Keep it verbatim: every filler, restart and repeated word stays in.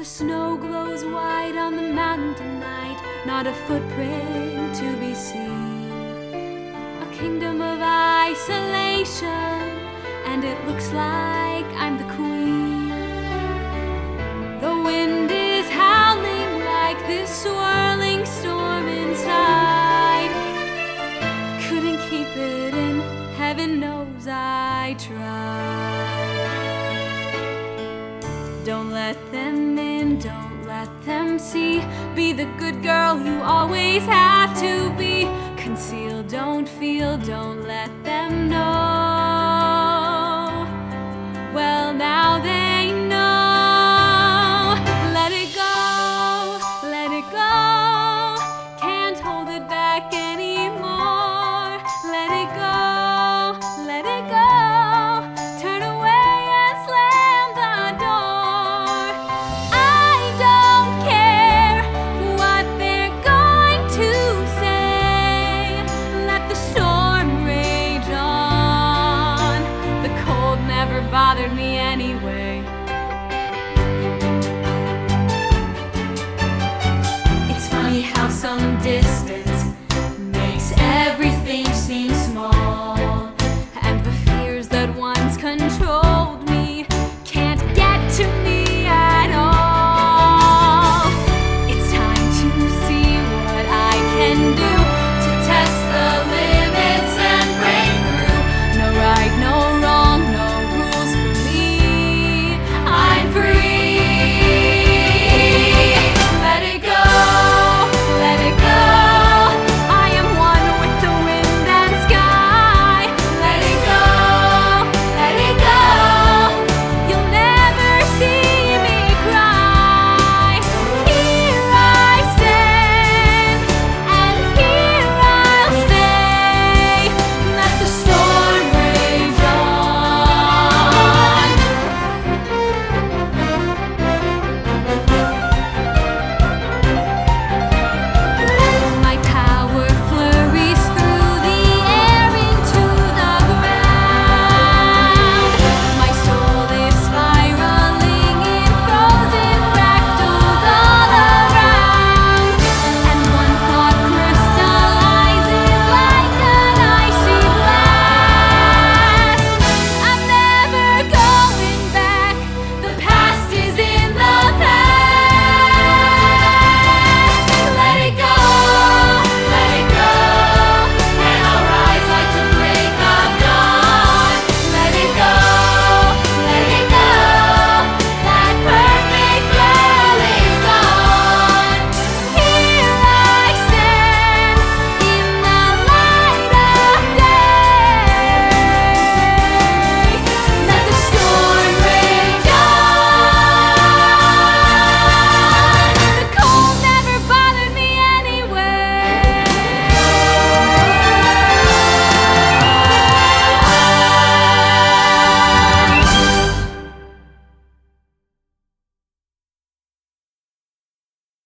The snow glows white on the mountain tonight, not a footprint to be seen. A kingdom of isolation, and it looks like I'm the queen. The wind is howling like this swirling storm inside. Couldn't keep it in, heaven knows I tried. Don't let them in, don't let them see. Be the good girl you always have to be. Conceal, don't feel, don't let them know. Well, now they